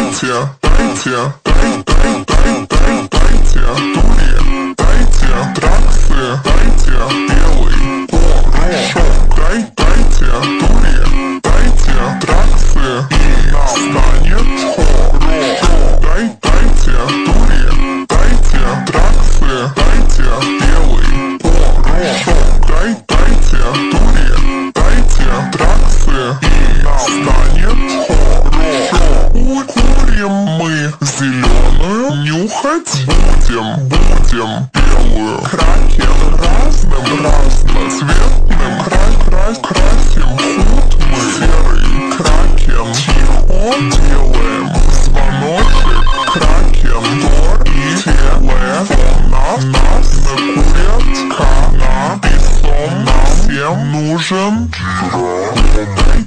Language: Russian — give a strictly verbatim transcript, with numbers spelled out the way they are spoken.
дайте, дайте, дай, дай, дай, дай, дайте, дури, дайте, траксы, дайте, белый порошок, дай, дайте, дури, дайте, траксы, и настанет хорошо, дай, дайте, дури, дайте, траксы, дайте, белый порошок, дай, дайте, дури, дайте, траксы, и настанет хорошо. Курим мы зеленую, нюхать будем, будем белую, кракен разным, разноцветным, край, край, красим худ мы серый кракен, тихо делаем звоночек, кракен тор и телефона нас накурят канаписом, нам всем нужен дрон.